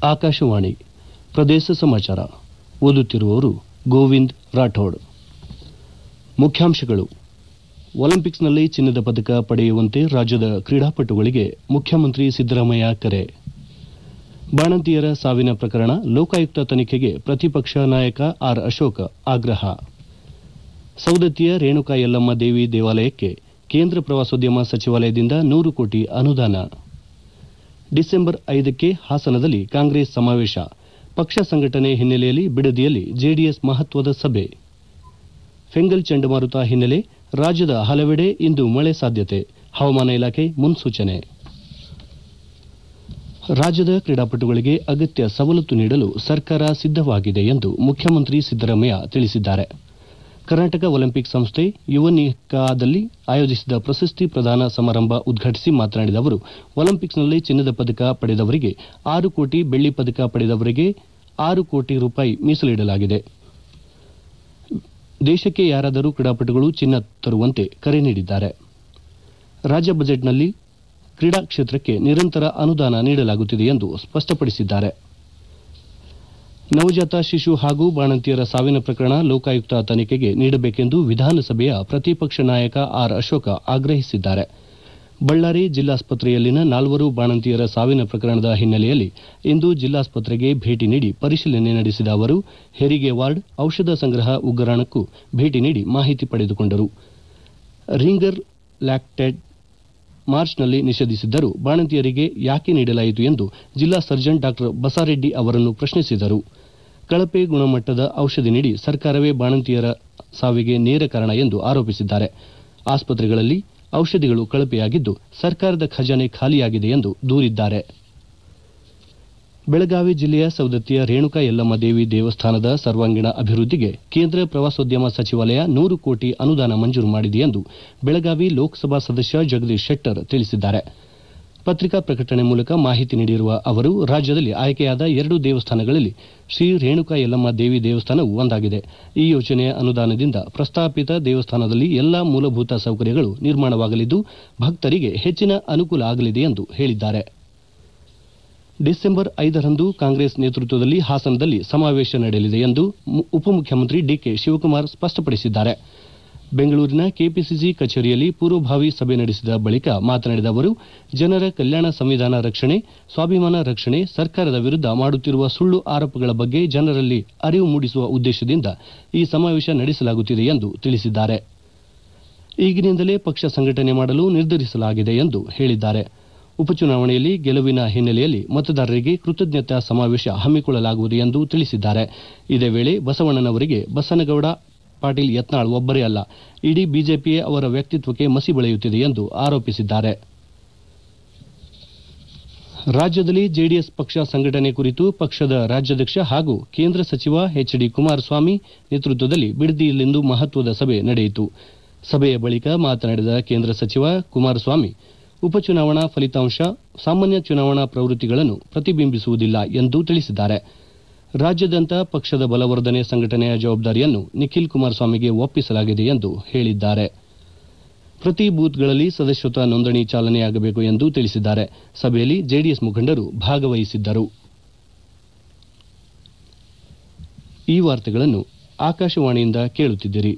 ಆಕಾಶವಾಣಿ ಪ್ರದೇಶ ಸಮಾಚಾರ ಓದುತ್ತಿರುವವರು ಗೋವಿಂದ್ ರಾಠೋಡ್. ಮುಖ್ಯಾಂಶಗಳು. ಒಲಿಂಪಿಕ್ಸ್ನಲ್ಲಿ ಚಿನ್ನದ ಪದಕ ಪಡೆಯುವಂತೆ ರಾಜ್ಯದ ಕ್ರೀಡಾಪಟುಗಳಿಗೆ ಮುಖ್ಯಮಂತ್ರಿ ಸಿದ್ದರಾಮಯ್ಯ ಕರೆ. ಬಾಣಂತಿಯರ ಸಾವಿನ ಪ್ರಕರಣ ಲೋಕಾಯುಕ್ತ ತನಿಖೆಗೆ ಪ್ರತಿಪಕ್ಷ ನಾಯಕ ಆರ್ ಅಶೋಕ್ ಆಗ್ರಹ. ಸೌದತ್ತಿಯ ರೇಣುಕಾ ಯಲ್ಲಮ್ಮ ದೇವಿ ದೇವಾಲಯಕ್ಕೆ ಕೇಂದ್ರ ಪ್ರವಾಸೋದ್ಯಮ ಸಚಿವಾಲಯದಿಂದ 100 ಕೋಟಿ ಅನುದಾನ. ಡಿಸೆಂಬರ್ 5ಕ್ಕೆ ಹಾಸನದಲ್ಲಿ ಕಾಂಗ್ರೆಸ್ ಸಮಾವೇಶ. ಪಕ್ಷ ಸಂಘಟನೆ ಹಿನ್ನೆಲೆಯಲ್ಲಿ ಬಿಡದಿಯಲ್ಲಿ ಜೆಡಿಎಸ್ ಮಹತ್ವದ ಸಭೆ. ಫೆಂಗಲ್ ಚಂಡಮಾರುತ ಹಿನ್ನೆಲೆ ರಾಜ್ಯದ ಹಲವೆಡೆ ಇಂದು ಮಳೆ ಸಾಧ್ಯತೆ. ಹವಾಮಾನ ಇಲಾಖೆ ಮುನ್ಸೂಚನೆ. ರಾಜ್ಯದ ಕ್ರೀಡಾಪಟುಗಳಿಗೆ ಅಗತ್ಯ ಸವಲತ್ತು ನೀಡಲು ಸರ್ಕಾರ ಸಿದ್ದವಾಗಿದೆ ಎಂದು ಮುಖ್ಯಮಂತ್ರಿ ಸಿದ್ದರಾಮಯ್ಯ ತಿಳಿಸಿದ್ದಾರೆ. ಕರ್ನಾಟಕ ಒಲಿಂಪಿಕ್ ಸಂಸ್ಥೆ ಯುವನಿಕಾದಲ್ಲಿ ಆಯೋಜಿಸಿದ ಪ್ರಶಸ್ತಿ ಪ್ರದಾನ ಸಮಾರಂಭ ಉದ್ಘಾಟಿಸಿ ಮಾತನಾಡಿದ ಅವರು, ಒಲಿಂಪಿಕ್ಸ್ನಲ್ಲಿ ಚಿನ್ನದ ಪದಕ ಪಡೆದವರಿಗೆ 6 ಕೋಟಿ, ಬೆಳ್ಳಿ ಪದಕ ಪಡೆದವರಿಗೆ 6 ಕೋಟಿ ರೂಪಾಯಿ ಮೀಸಲಿಡಲಾಗಿದೆ. ದೇಶಕ್ಕೆ ಯಾರಾದರೂ ಕ್ರೀಡಾಪಟುಗಳು ಚಿನ್ನ ತರುವಂತೆ ಕರೆ ನೀಡಿದ್ದಾರೆ. ರಾಜ್ಯ ಬಜೆಟ್ನಲ್ಲಿ ಕ್ರೀಡಾ ಕ್ಷೇತ್ರಕ್ಕೆ ನಿರಂತರ ಅನುದಾನ ನೀಡಲಾಗುತ್ತಿದೆ ಎಂದು ಸ್ಪಷ್ಟಪಡಿಸಿದ್ದಾರೆ. ನವಜಾತ ಶಿಶು ಹಾಗೂ ಬಾಣಂತಿಯರ ಸಾವಿನ ಪ್ರಕರಣ ಲೋಕಾಯುಕ್ತ ತನಿಖೆಗೆ ನೀಡಬೇಕೆಂದು ವಿಧಾನಸಭೆಯ ಪ್ರತಿಪಕ್ಷ ನಾಯಕ ಆರ್ ಅಶೋಕ್ ಆಗ್ರಹಿಸಿದ್ದಾರೆ. ಬಳ್ಳಾರಿ ಜಿಲ್ಲಾಸ್ಪತ್ರೆಯಲ್ಲಿನ 4 ಬಾಣಂತಿಯರ ಸಾವಿನ ಪ್ರಕರಣದ ಹಿನ್ನೆಲೆಯಲ್ಲಿ ಇಂದು ಜಿಲ್ಲಾಸ್ಪತ್ರೆಗೆ ಭೇಟಿ ನೀಡಿ ಪರಿಶೀಲನೆ ನಡೆಸಿದ ಅವರು, ಹೆರಿಗೆ ವಾರ್ಡ್, ಔಷಧ ಸಂಗ್ರಹ ಉಗ್ರಾಣಕ್ಕೂ ಭೇಟಿ ನೀಡಿ ಮಾಹಿತಿ ಪಡೆದುಕೊಂಡರು. ರಿಂಗರ್ ಲ್ಯಾಕ್ಟೇಟ್ ಮಾರ್ಚ್ನಲ್ಲಿ ನಿಷೇಧಿಸಿದ್ದರೂ ಬಾಣಂತಿಯರಿಗೆ ಯಾಕೆ ನೀಡಲಾಯಿತು ಎಂದು ಜಿಲ್ಲಾ ಸರ್ಜನ್ ಡಾ ಬಸಾರೆಡ್ಡಿ ಅವರನ್ನು ಪ್ರಶ್ನಿಸಿದರು. ಕಳಪೆ ಗುಣಮಟ್ಟದ ಔಷಧಿ ನೀಡಿ ಸರ್ಕಾರವೇ ಬಾಣಂತಿಯರ ಸಾವಿಗೆ ನೇರ ಕಾರಣ ಎಂದು ಆರೋಪಿಸಿದ್ದಾರೆ. ಆಸ್ಪತ್ರೆಗಳಲ್ಲಿ ಔಷಧಿಗಳು ಕಳಪೆಯಾಗಿದ್ದು ಸರ್ಕಾರದ ಖಜಾನೆ ಖಾಲಿಯಾಗಿದೆ ಎಂದು ದೂರಿದ್ದಾರೆ. ಬೆಳಗಾವಿ ಜಿಲ್ಲೆಯ ಸೌದತ್ತಿಯ ರೇಣುಕಾ ಯಲ್ಲಮ್ಮ ದೇವಿ ದೇವಸ್ಥಾನದ ಸರ್ವಾಂಗೀಣ ಅಭಿವೃದ್ಧಿಗೆ ಕೇಂದ್ರ ಪ್ರವಾಸೋದ್ಯಮ ಸಚಿವಾಲಯ 100 ಕೋಟಿ ಅನುದಾನ ಮಂಜೂರು ಮಾಡಿದೆ ಎಂದು ಬೆಳಗಾವಿ ಲೋಕಸಭಾ ಸದಸ್ಯ ಜಗದೀಶ್ ಶೆಟ್ಟರ್ ತಿಳಿಸಿದ್ದಾರೆ. ಪತ್ರಿಕಾ ಪ್ರಕಟಣೆ ಮೂಲಕ ಮಾಹಿತಿ ನೀಡಿರುವ ಅವರು, ರಾಜ್ಯದಲ್ಲಿ ಆಯ್ಕೆಯಾದ 2 ದೇವಸ್ಥಾನಗಳಲ್ಲಿ ಶ್ರೀ ರೇಣುಕಾ ಯಲ್ಲಮ್ಮ ದೇವಿ ದೇವಸ್ಥಾನವೂ ಒಂದಾಗಿದೆ. ಈ ಯೋಜನೆಯ ಅನುದಾನದಿಂದ ಪ್ರಸ್ತಾಪಿತ ದೇವಸ್ಥಾನದಲ್ಲಿ ಎಲ್ಲಾ ಮೂಲಭೂತ ಸೌಕರ್ಯಗಳು ನಿರ್ಮಾಣವಾಗಲಿದ್ದು ಭಕ್ತರಿಗೆ ಹೆಚ್ಚಿನ ಅನುಕೂಲ ಆಗಲಿದೆ ಎಂದು ಹೇಳಿದ್ದಾರೆ. ಡಿಸೆಂಬರ್ 5ರಂದು ಕಾಂಗ್ರೆಸ್ ನೇತೃತ್ವದಲ್ಲಿ ಹಾಸನದಲ್ಲಿ ಸಮಾವೇಶ ನಡೆಯಲಿದೆ ಎಂದು ಉಪಮುಖ್ಯಮಂತ್ರಿ ಡಿಕೆ ಶಿವಕುಮಾರ್ ಸ್ಪಷ್ಟಪಡಿಸಿದ್ದಾರೆ. ಬೆಂಗಳೂರಿನ ಕೆಪಿಸಿಸಿ ಕಚೇರಿಯಲ್ಲಿ ಪೂರ್ವಭಾವಿ ಸಭೆ ನಡೆಸಿದ ಬಳಿಕ ಮಾತನಾಡಿದ ಅವರು, ಜನರ ಕಲ್ಯಾಣ, ಸಂವಿಧಾನ ರಕ್ಷಣೆ, ಸ್ವಾಭಿಮಾನ ರಕ್ಷಣೆ, ಸರ್ಕಾರದ ವಿರುದ್ಧ ಮಾಡುತ್ತಿರುವ ಸುಳ್ಳು ಆರೋಪಗಳ ಬಗ್ಗೆ ಜನರಲ್ಲಿ ಅರಿವು ಮೂಡಿಸುವ ಉದ್ದೇಶದಿಂದ ಈ ಸಮಾವೇಶ ನಡೆಸಲಾಗುತ್ತಿದೆ ಎಂದು ತಿಳಿಸಿದ್ದಾರೆ. ಈಗಿನಿಂದಲೇ ಪಕ್ಷ ಸಂಘಟನೆ ಮಾಡಲು ನಿರ್ಧರಿಸಲಾಗಿದೆ ಎಂದು ಹೇಳಿದ್ದಾರೆ. ಉಪಚುನಾವಣೆಯಲ್ಲಿ ಗೆಲುವಿನ ಹಿನ್ನೆಲೆಯಲ್ಲಿ ಮತದಾರರಿಗೆ ಕೃತಜ್ಞತಾ ಸಮಾವೇಶ ಹಮ್ಮಿಕೊಳ್ಳಲಾಗುವುದು ಎಂದು ತಿಳಿಸಿದ್ದಾರೆ. ಇದೇ ವೇಳೆ ಬಸವಣ್ಣನವರಿಗೆ ಬಸನಗೌಡ ಪಾಟೀಲ್ ಯತ್ನಾಳ್ ಒಬ್ಬರೇ ಅಲ್ಲ, ಇಡೀ ಬಿಜೆಪಿಯೇ ಅವರ ವ್ಯಕ್ತಿತ್ವಕ್ಕೆ ಮಸಿ ಬಳಿಯುತ್ತಿದೆ ಎಂದು ಆರೋಪಿಸಿದ್ದಾರೆ. ರಾಜ್ಯದಲ್ಲಿ ಜೆಡಿಎಸ್ ಪಕ್ಷ ಸಂಘಟನೆ ಕುರಿತು ಪಕ್ಷದ ರಾಜ್ಯಾಧ್ಯಕ್ಷ ಹಾಗೂ ಕೇಂದ್ರ ಸಚಿವ ಎಚ್.ಡಿ. ಕುಮಾರಸ್ವಾಮಿ ನೇತೃತ್ವದಲ್ಲಿ ಬಿಡದಿಯಲ್ಲಿಂದು ಮಹತ್ವದ ಸಭೆ ನಡೆಯಿತು. ಸಭೆಯ ಬಳಿಕ ಮಾತನಾಡಿದ ಕೇಂದ್ರ ಸಚಿವ ಕುಮಾರಸ್ವಾಮಿ, ಉಪಚುನಾವಣಾ ಫಲಿತಾಂಶ ಸಾಮಾನ್ಯ ಚುನಾವಣಾ ಪ್ರವೃತ್ತಿಗಳನ್ನು ಪ್ರತಿಬಿಂಬಿಸುವುದಿಲ್ಲ ಎಂದು ತಿಳಿಸಿದ್ದಾರೆ. ರಾಜ್ಯಾದ್ಯಂತ ಪಕ್ಷದ ಬಲವರ್ಧನೆ, ಸಂಘಟನೆಯ ಜವಾಬ್ದಾರಿಯನ್ನು ನಿಖಿಲ್ ಕುಮಾರಸ್ವಾಮಿಗೆ ಒಪ್ಪಿಸಲಾಗಿದೆ ಎಂದು ಹೇಳಿದ್ದಾರೆ. ಪ್ರತಿ ಬೂತ್ಗಳಲ್ಲಿ ಸದಸ್ಯತ್ವ ನೋಂದಣಿ ಚಾಲನೆಯಾಗಬೇಕು ಎಂದು ತಿಳಿಸಿದ್ದಾರೆ. ಸಭೆಯಲ್ಲಿ ಜೆಡಿಎಸ್ ಮುಖಂಡರು ಭಾಗವಹಿಸಿದ್ದರು. ಈ ವಾರ್ತೆಗಳನ್ನು ಆಕಾಶವಾಣಿಯಿಂದ ಕೇಳುತ್ತಿದ್ದೀರಿ.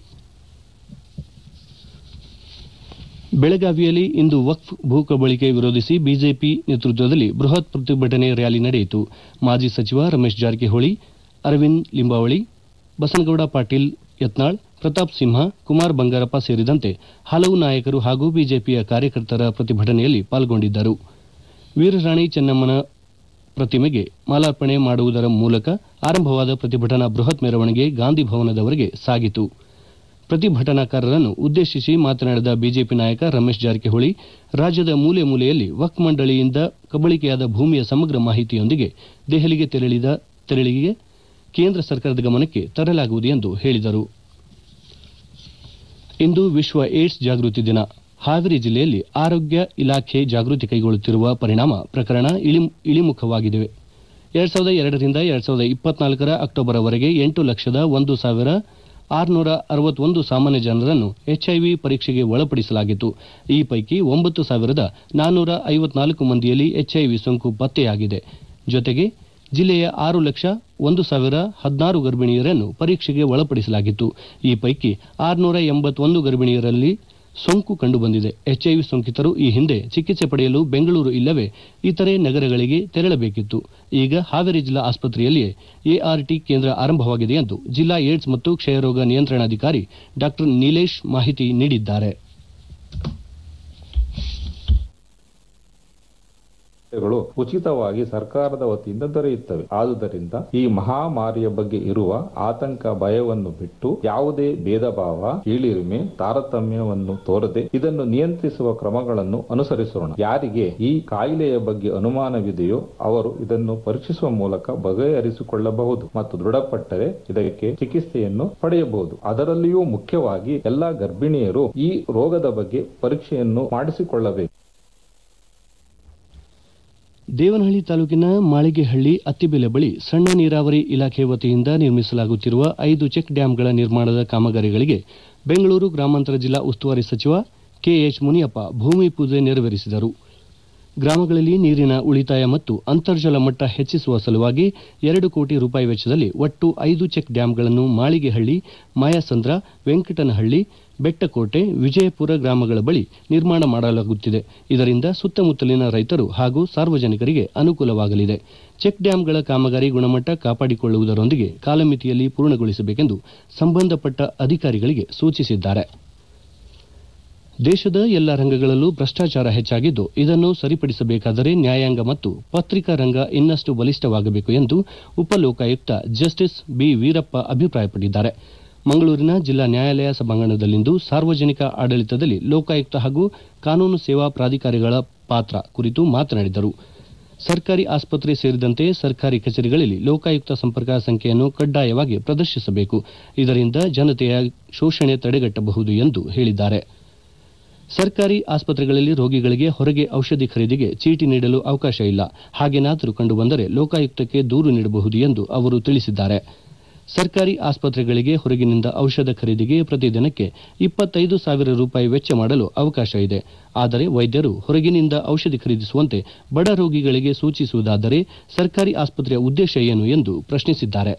ಬೆಳಗಾವಿಯಲ್ಲಿ ಇಂದು ವಕ್ಫ್ ಭೂ ಕಬಳಿಕೆ ವಿರೋಧಿಸಿ ಬಿಜೆಪಿ ನೇತೃತ್ವದಲ್ಲಿ ಬೃಹತ್ ಪ್ರತಿಭಟನೆ ರ್ಯಾಲಿ ನಡೆಯಿತು. ಮಾಜಿ ಸಚಿವ ರಮೇಶ್ ಜಾರಕಿಹೊಳಿ, ಅರವಿಂದ್ ಲಿಂಬಾವಳಿ, ಬಸನಗೌಡ ಪಾಟೀಲ್ ಯತ್ನಾಳ್, ಪ್ರತಾಪ್ ಸಿಂಹ, ಕುಮಾರ್ ಬಂಗಾರಪ್ಪ ಸೇರಿದಂತೆ ಹಲವು ನಾಯಕರು ಹಾಗೂ ಬಿಜೆಪಿಯ ಕಾರ್ಯಕರ್ತರ ಪ್ರತಿಭಟನೆಯಲ್ಲಿ ಪಾಲ್ಗೊಂಡಿದ್ದರು. ವೀರರಾಣಿ ಚೆನ್ನಮ್ಮನ ಪ್ರತಿಮೆಗೆ ಮಾಲಾರ್ಪಣೆ ಮಾಡುವುದರ ಮೂಲಕ ಆರಂಭವಾದ ಪ್ರತಿಭಟನಾ ಬೃಹತ್ ಮೆರವಣಿಗೆ ಗಾಂಧಿ ಭವನದವರೆಗೆ ಸಾಗಿತು. ಪ್ರತಿಭಟನಾಕಾರರನ್ನು ಉದ್ದೇಶಿಸಿ ಮಾತನಾಡಿದ ಬಿಜೆಪಿ ನಾಯಕ ರಮೇಶ್ ಜಾರಕಿಹೊಳಿ, ರಾಜ್ಯದ ಮೂಲೆ ಮೂಲೆಯಲ್ಲಿ ವಕ್ಫ್ ಮಂಡಳಿಯಿಂದ ಕಬಳಿಕೆಯಾದ ಭೂಮಿಯ ಸಮಗ್ರ ಮಾಹಿತಿಯೊಂದಿಗೆ ದೆಹಲಿಗೆ ತೆರಳಿಗೆ ಕೇಂದ್ರ ಸರ್ಕಾರದ ಗಮನಕ್ಕೆ ತರಲಾಗುವುದು ಎಂದು ಹೇಳಿದರು. ಇಂದು ವಿಶ್ವ ಏಡ್ಸ್ ಜಾಗೃತಿ ದಿನ. ಹಾವೇರಿ ಜಿಲ್ಲೆಯಲ್ಲಿ ಆರೋಗ್ಯ ಇಲಾಖೆ ಜಾಗೃತಿ ಕೈಗೊಳ್ಳುತ್ತಿರುವ ಪರಿಣಾಮ ಪ್ರಕರಣ ಇಳಿಮುಖವಾಗಿವೆ. 2002ರಿಂದ 2024ರ ಅಕ್ಟೋಬರ್ವರೆಗೆ 8,01,661 ಸಾಮಾನ್ಯ ಜನರನ್ನು ಎಚ್ಐವಿ ಪರೀಕ್ಷೆಗೆ ಒಳಪಡಿಸಲಾಗಿತ್ತು. ಈ ಪೈಕಿ 9,454 ಮಂದಿಯಲ್ಲಿ ಎಚ್ಐವಿ ಸೋಂಕು ಪತ್ತೆಯಾಗಿದೆ. ಜೊತೆಗೆ ಜಿಲ್ಲೆಯ 6,01,016 ಗರ್ಭಿಣಿಯರನ್ನು ಪರೀಕ್ಷೆಗೆ ಒಳಪಡಿಸಲಾಗಿತ್ತು. ಈ ಪೈಕಿ 681 ಗರ್ಭಿಣಿಯರಲ್ಲಿ ಸೋಂಕು ಕಂಡುಬಂದಿದೆ. ಎಚ್ಐವಿ ಸೋಂಕಿತರು ಈ ಹಿಂದೆ ಚಿಕಿತ್ಸೆ ಪಡೆಯಲು ಬೆಂಗಳೂರು ಇಲ್ಲವೇ ಇತರೆ ನಗರಗಳಿಗೆ ತೆರಳಬೇಕಿತ್ತು. ಈಗ ಹಾವೇರಿ ಜಿಲ್ಲಾ ಆಸ್ಪತ್ರೆಯಲ್ಲಿಯೇ ಎಆರ್ಟಿ ಕೇಂದ್ರ ಆರಂಭವಾಗಿದೆ ಎಂದು ಜಿಲ್ಲಾ ಏಡ್ಸ್ ಮತ್ತು ಕ್ಷಯರೋಗ ನಿಯಂತ್ರಣಾಧಿಕಾರಿ ಡಾ ನೀಲೇಶ್ ಮಾಹಿತಿ ನೀಡಿದ್ದಾರೆ. ಉಚಿತವಾಗಿ ಸರ್ಕಾರದ ವತಿಯಿಂದ ದೊರೆಯುತ್ತವೆ. ಆದುದರಿಂದ ಈ ಮಹಾಮಾರಿಯ ಬಗ್ಗೆ ಇರುವ ಆತಂಕ ಭಯವನ್ನು ಬಿಟ್ಟು ಯಾವುದೇ ಭೇದ ಭಾವ, ಕೀಳಿರಿಮೆ, ತಾರತಮ್ಯವನ್ನು ತೋರದೆ ಇದನ್ನು ನಿಯಂತ್ರಿಸುವ ಕ್ರಮಗಳನ್ನು ಅನುಸರಿಸೋಣ. ಯಾರಿಗೆ ಈ ಕಾಯಿಲೆಯ ಬಗ್ಗೆ ಅನುಮಾನವಿದೆಯೋ ಅವರು ಇದನ್ನು ಪರೀಕ್ಷಿಸುವ ಮೂಲಕ ಬಗೆಹರಿಸಿಕೊಳ್ಳಬಹುದು ಮತ್ತು ದೃಢಪಟ್ಟರೆ ಇದಕ್ಕೆ ಚಿಕಿತ್ಸೆಯನ್ನು ಪಡೆಯಬಹುದು. ಅದರಲ್ಲಿಯೂ ಮುಖ್ಯವಾಗಿ ಎಲ್ಲಾ ಗರ್ಭಿಣಿಯರು ಈ ರೋಗದ ಬಗ್ಗೆ ಪರೀಕ್ಷೆಯನ್ನು ಮಾಡಿಸಿಕೊಳ್ಳಬೇಕು. ದೇವನಹಳ್ಳಿ ತಾಲೂಕಿನ ಮಾಳಿಗೆಹಳ್ಳಿ ಅತ್ತಿಬೆಲೆ ಬಳಿ ಸಣ್ಣ ನೀರಾವರಿ ಇಲಾಖೆ ವತಿಯಿಂದ ನಿರ್ಮಿಸಲಾಗುತ್ತಿರುವ 5 ಚೆಕ್ ಡ್ಯಾಂಗಳ ನಿರ್ಮಾಣದ ಕಾಮಗಾರಿಗಳಿಗೆ ಬೆಂಗಳೂರು ಗ್ರಾಮಾಂತರ ಜಿಲ್ಲಾ ಉಸ್ತುವಾರಿ ಸಚಿವ ಕೆಎಚ್ ಮುನಿಯಪ್ಪ ಭೂಮಿ ಪೂಜೆ ನೆರವೇರಿಸಿದರು. ಗ್ರಾಮಗಳಲ್ಲಿ ನೀರಿನ ಉಳಿತಾಯ ಮತ್ತು ಅಂತರ್ಜಲ ಮಟ್ಟ ಹೆಚ್ಚಿಸುವ ಸಲುವಾಗಿ 2 ಕೋಟಿ ರೂಪಾಯಿ ವೆಚ್ಚದಲ್ಲಿ ಒಟ್ಟು 5 ಚೆಕ್ ಡ್ಯಾಂಗಳನ್ನು ಮಾಳಿಗೆಹಳ್ಳಿ, ಮಾಯಾಸಂದ್ರ, ವೆಂಕಟನಹಳ್ಳಿ, ಬೆಟ್ಟಕೋಟೆ, ವಿಜಯಪುರ ಗ್ರಾಮಗಳ ಬಳಿ ನಿರ್ಮಾಣ ಮಾಡಲಾಗುತ್ತಿದೆ. ಇದರಿಂದ ಸುತ್ತಮುತ್ತಲಿನ ರೈತರು ಹಾಗೂ ಸಾರ್ವಜನಿಕರಿಗೆ ಅನುಕೂಲವಾಗಲಿದೆ. ಚೆಕ್ ಡ್ಯಾಂಗಳ ಕಾಮಗಾರಿ ಗುಣಮಟ್ಟ ಕಾಪಾಡಿಕೊಳ್ಳುವುದರೊಂದಿಗೆ ಕಾಲಮಿತಿಯಲ್ಲಿ ಪೂರ್ಣಗೊಳಿಸಬೇಕೆಂದು ಸಂಬಂಧಪಟ್ಟ ಅಧಿಕಾರಿಗಳಿಗೆ ಸೂಚಿಸಿದ್ದಾರೆ. ದೇಶದ ಎಲ್ಲ ರಂಗಗಳಲ್ಲೂ ಭ್ರಷ್ಟಾಚಾರ ಹೆಚ್ಚಾಗಿದ್ದು, ಇದನ್ನು ಸರಿಪಡಿಸಬೇಕಾದರೆ ನ್ಯಾಯಾಂಗ ಮತ್ತು ಪತ್ರಿಕಾ ರಂಗ ಇನ್ನಷ್ಟು ಬಲಿಷ್ಠವಾಗಬೇಕು ಎಂದು ಉಪಲೋಕಾಯುಕ್ತ ಜಸ್ಟಿಸ್ ಬಿ ವೀರಪ್ಪ ಅಭಿಪ್ರಾಯಪಟ್ಟಿದ್ದಾರೆ. ಮಂಗಳೂರಿನ ಜಿಲ್ಲಾ ನ್ಯಾಯಾಲಯ ಸಭಾಂಗಣದಲ್ಲಿಂದು ಸಾರ್ವಜನಿಕ ಆಡಳಿತದಲ್ಲಿ ಲೋಕಾಯುಕ್ತ ಹಾಗೂ ಕಾನೂನು ಸೇವಾ ಪ್ರಾಧಿಕಾರಗಳ ಪಾತ್ರ ಕುರಿತು ಮಾತನಾಡಿದರು. ಸರ್ಕಾರಿ ಆಸ್ಪತ್ರೆ ಸೇರಿದಂತೆ ಸರ್ಕಾರಿ ಕಚೇರಿಗಳಲ್ಲಿ ಲೋಕಾಯುಕ್ತ ಸಂಪರ್ಕ ಸಂಖ್ಯೆಯನ್ನು ಕಡ್ಡಾಯವಾಗಿ ಪ್ರದರ್ಶಿಸಬೇಕು. ಇದರಿಂದ ಜನತೆಯ ಶೋಷಣೆ ತಡೆಗಟ್ಟಬಹುದು ಎಂದು ಹೇಳಿದ್ದಾರೆ. ಸರ್ಕಾರಿ ಆಸ್ಪತ್ರೆಗಳಲ್ಲಿ ರೋಗಿಗಳಿಗೆ ಹೊರಗೆ ಔಷಧಿ ಖರೀದಿಗೆ ಚೀಟಿ ನೀಡಲು ಅವಕಾಶ ಇಲ್ಲ. ಹಾಗೇನಾದರೂ ಕಂಡುಬಂದರೆ ಲೋಕಾಯುಕ್ತಕ್ಕೆ ದೂರು ನೀಡಬಹುದು ಎಂದು ಅವರು ತಿಳಿಸಿದ್ದಾರೆ. ಸರ್ಕಾರಿ ಆಸ್ಪತ್ರೆಗಳಿಗೆ ಹೊರಗಿನಿಂದ ಔಷಧ ಖರೀದಿಗೆ ಪ್ರತಿದಿನಕ್ಕೆ 25,000 ರೂಪಾಯಿ ವೆಚ್ಚ ಮಾಡಲು ಅವಕಾಶ ಇದೆ. ಆದರೆ ವೈದ್ಯರು ಹೊರಗಿನಿಂದ ಔಷಧಿ ಖರೀದಿಸುವಂತೆ ಬಡ ರೋಗಿಗಳಿಗೆ ಸೂಚಿಸುವುದಾದರೆ ಸರ್ಕಾರಿ ಆಸ್ಪತ್ರೆಯ ಉದ್ದೇಶ ಏನು ಎಂದು ಪ್ರಶ್ನಿಸಿದ್ದಾರೆ.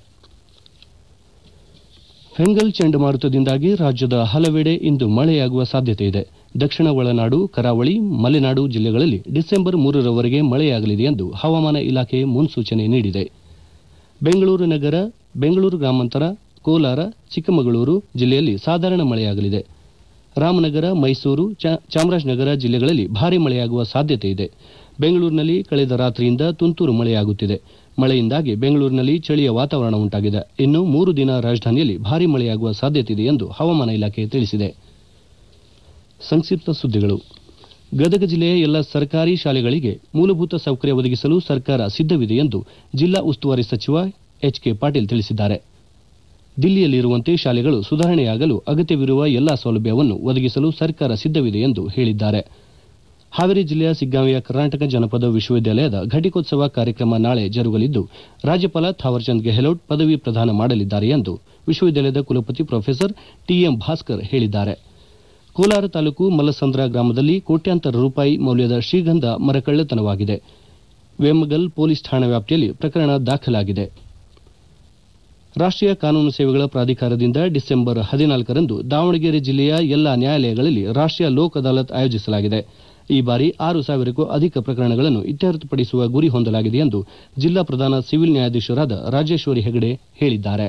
ಫೆಂಗಲ್ ಚಂಡಮಾರುತದಿಂದಾಗಿ ರಾಜ್ಯದ ಹಲವೆಡೆ ಇಂದು ಮಳೆಯಾಗುವ ಸಾಧ್ಯತೆ ಇದೆ. ದಕ್ಷಿಣ ಒಳನಾಡು, ಕರಾವಳಿ, ಮಲೆನಾಡು ಜಿಲ್ಲೆಗಳಲ್ಲಿ ಡಿಸೆಂಬರ್ 3ರವರೆಗೆ ಮಳೆಯಾಗಲಿದೆ ಎಂದು ಹವಾಮಾನ ಇಲಾಖೆ ಮುನ್ಸೂಚನೆ ನೀಡಿದೆ. ಬೆಂಗಳೂರು ನಗರ, ಬೆಂಗಳೂರು ಗ್ರಾಮಾಂತರ, ಕೋಲಾರ, ಚಿಕ್ಕಮಗಳೂರು ಜಿಲ್ಲೆಯಲ್ಲಿ ಸಾಧಾರಣ ಮಳೆಯಾಗಲಿದೆ. ರಾಮನಗರ, ಮೈಸೂರು, ಚಾಮರಾಜನಗರ ಜಿಲ್ಲೆಗಳಲ್ಲಿ ಭಾರೀ ಮಳೆಯಾಗುವ ಸಾಧ್ಯತೆ ಇದೆ. ಬೆಂಗಳೂರಿನಲ್ಲಿ ಕಳೆದ ರಾತ್ರಿಯಿಂದ ತುಂತುರು ಮಳೆಯಾಗುತ್ತಿದೆ. ಮಳೆಯಿಂದಾಗಿ ಬೆಂಗಳೂರಿನಲ್ಲಿ ಚಳಿಯ ವಾತಾವರಣ ಉಂಟಾಗಿದೆ. ಇನ್ನು 3 ದಿನ ರಾಜಧಾನಿಯಲ್ಲಿ ಭಾರೀ ಮಳೆಯಾಗುವ ಸಾಧ್ಯತೆ ಇದೆ ಎಂದು ಹವಾಮಾನ ಇಲಾಖೆ ತಿಳಿಸಿದೆ. ಸಂಕ್ಷಿಪ್ತ ಸುದ್ದಿಗಳು. ಗದಗ ಜಿಲ್ಲೆಯ ಎಲ್ಲ ಸರ್ಕಾರಿ ಶಾಲೆಗಳಿಗೆ ಮೂಲಭೂತ ಸೌಕರ್ಯ ಒದಗಿಸಲು ಸರ್ಕಾರ ಸಿದ್ಧವಿದೆ ಎಂದು ಜಿಲ್ಲಾ ಉಸ್ತುವಾರಿ ಸಚಿವ ಎಚ್.ಕೆ. ಪಾಟೀಲ್ ತಿಳಿಸಿದ್ದಾರೆ. ದಿಲ್ಲಿಯಲ್ಲಿರುವಂತೆ ಶಾಲೆಗಳು ಸುಧಾರಣೆಯಾಗಲು ಅಗತ್ಯವಿರುವ ಎಲ್ಲಾ ಸೌಲಭ್ಯವನ್ನು ಒದಗಿಸಲು ಸರ್ಕಾರ ಸಿದ್ಧವಿದೆ ಎಂದು ಹೇಳಿದ್ದಾರೆ. ಹಾವೇರಿ ಜಿಲ್ಲೆಯ ಸಿಗ್ಗಾಂವಿಯ ಕರ್ನಾಟಕ ಜನಪದ ವಿಶ್ವವಿದ್ಯಾಲಯದ ಘಟಿಕೋತ್ಸವ ಕಾರ್ಯಕ್ರಮ ನಾಳೆ ಜರುಗಲಿದ್ದು, ರಾಜ್ಯಪಾಲ ಥಾವರ್ಚಂದ್ ಗೆಹ್ಲೋಟ್ ಪದವಿ ಪ್ರದಾನ ಮಾಡಲಿದ್ದಾರೆ ಎಂದು ವಿಶ್ವವಿದ್ಯಾಲಯದ ಕುಲಪತಿ ಪ್ರೊಫೆಸರ್ ಟಿಎಂ ಭಾಸ್ಕರ್ ಹೇಳಿದ್ದಾರೆ. ಕೋಲಾರ ತಾಲೂಕು ಮಲ್ಲಸಂದ್ರ ಗ್ರಾಮದಲ್ಲಿ ಕೋಟ್ಯಾಂತರ ರೂಪಾಯಿ ಮೌಲ್ಯದ ಶ್ರೀಗಂಧ ಮರ ಕಳ್ಳತನವಾಗಿದೆ. ವೇಮಗಲ್ ಪೊಲೀಸ್ ಠಾಣಾ ವ್ಯಾಪ್ತಿಯಲ್ಲಿ ಪ್ರಕರಣ ದಾಖಲಾಗಿದೆ. ರಾಷ್ಟ್ರೀಯ ಕಾನೂನು ಸೇವೆಗಳ ಪ್ರಾಧಿಕಾರದಿಂದ ಡಿಸೆಂಬರ್ 14ರಂದು ದಾವಣಗೆರೆ ಜಿಲ್ಲೆಯ ಎಲ್ಲಾ ನ್ಯಾಯಾಲಯಗಳಲ್ಲಿ ರಾಷ್ಟ್ರೀಯ ಲೋಕ್ ಅದಾಲತ್ ಆಯೋಜಿಸಲಾಗಿದೆ. ಈ ಬಾರಿ 6,000ಕ್ಕೂ ಅಧಿಕ ಪ್ರಕರಣಗಳನ್ನು ಇತ್ಯರ್ಥಪಡಿಸುವ ಗುರಿ ಹೊಂದಲಾಗಿದೆ ಎಂದು ಜಿಲ್ಲಾ ಪ್ರಧಾನ ಸಿವಿಲ್ ನ್ಯಾಯಾಧೀಶರಾದ ರಾಜೇಶ್ವರಿ ಹೆಗಡೆ ಹೇಳಿದ್ದಾರೆ.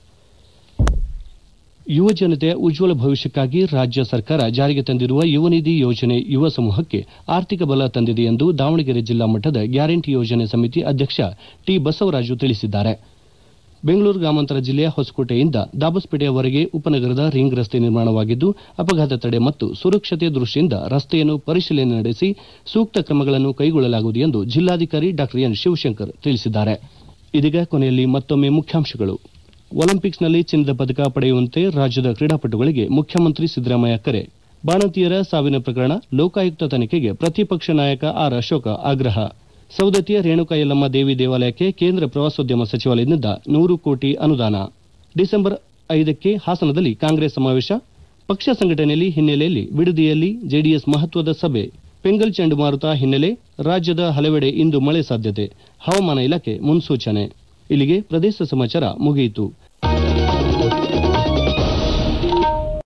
ಯುವ ಜನತೆಯ ಉಜ್ವಲ ಭವಿಷ್ಯಕ್ಕಾಗಿ ರಾಜ್ಯ ಸರ್ಕಾರ ಜಾರಿಗೆ ತಂದಿರುವ ಯುವ ನಿಧಿ ಯೋಜನೆ ಯುವ ಸಮೂಹಕ್ಕೆ ಆರ್ಥಿಕ ಬಲ ತಂದಿದೆ ಎಂದು ದಾವಣಗೆರೆ ಜಿಲ್ಲಾ ಮಟ್ಟದ ಗ್ಯಾರಂಟಿ ಯೋಜನೆ ಸಮಿತಿ ಅಧ್ಯಕ್ಷ ಟಿ ಬಸವರಾಜು ತಿಳಿಸಿದ್ದಾರೆ. ಬೆಂಗಳೂರು ಗ್ರಾಮಾಂತರ ಜಿಲ್ಲೆಯ ಹೊಸಕೋಟೆಯಿಂದ ದಾಬಸ್ಪೇಟೆಯವರೆಗೆ ಉಪನಗರದ ರಿಂಗ್ ರಸ್ತೆ ನಿರ್ಮಾಣವಾಗಿದ್ದು, ಅಪಘಾತ ತಡೆ ಮತ್ತು ಸುರಕ್ಷತೆ ದೃಷ್ಟಿಯಿಂದ ರಸ್ತೆಯನ್ನು ಪರಿಶೀಲನೆ ನಡೆಸಿ ಸೂಕ್ತ ಕ್ರಮಗಳನ್ನು ಕೈಗೊಳ್ಳಲಾಗುವುದು ಎಂದು ಜಿಲ್ಲಾಧಿಕಾರಿ ಡಾ ಎನ್ ಶಿವಶಂಕರ್ ತಿಳಿಸಿದ್ದಾರೆ. ಇದೀಗ ಕೊನೆಯಲ್ಲಿ ಮತ್ತೊಮ್ಮೆ ಮುಖ್ಯಾಂಶಗಳು. ಒಲಿಂಪಿಕ್ಸ್ನಲ್ಲಿ ಚಿನ್ನದ ಪದಕ ಪಡೆಯುವಂತೆ ರಾಜ್ಯದ ಕ್ರೀಡಾಪಟುಗಳಿಗೆ ಮುಖ್ಯಮಂತ್ರಿ ಸಿದ್ದರಾಮಯ್ಯ ಕರೆ. ಬಾಣಂತಿಯರ ಸಾವಿನ ಪ್ರಕರಣ ಲೋಕಾಯುಕ್ತ ತನಿಖೆಗೆ ಪ್ರತಿಪಕ್ಷ ನಾಯಕ ಆರ್ ಅಶೋಕ ಆಗ್ರಹ. ಸೌದತ್ತಿಯ ರೇಣುಕಾ ಯಲ್ಲಮ್ಮ ದೇವಿ ದೇವಾಲಯಕ್ಕೆ ಕೇಂದ್ರ ಪ್ರವಾಸೋದ್ಯಮ ಸಚಿವಾಲಯದಿಂದ 100 ಕೋಟಿ ಅನುದಾನ. ಡಿಸೆಂಬರ್ 5ಕ್ಕೆ ಹಾಸನದಲ್ಲಿ ಕಾಂಗ್ರೆಸ್ ಸಮಾವೇಶ. ಪಕ್ಷ ಸಂಘಟನೆಯಲ್ಲಿ ಹಿನ್ನೆಲೆಯಲ್ಲಿ ಬಿಡದಿಯಲ್ಲಿ ಜೆಡಿಎಸ್ ಮಹತ್ವದ ಸಭೆ. ಪೆಂಗಲ್ ಚಂಡಮಾರುತ ಹಿನ್ನೆಲೆ ರಾಜ್ಯದ ಹಲವೆಡೆ ಇಂದು ಮಳೆ ಸಾಧ್ಯತೆ ಹವಾಮಾನ ಇಲಾಖೆ ಮುನ್ಸೂಚನೆ. ಇಲ್ಲಿಗೆ ಪ್ರದೇಶ ಸಮಾಚಾರ ಮುಗಿಯಿತು.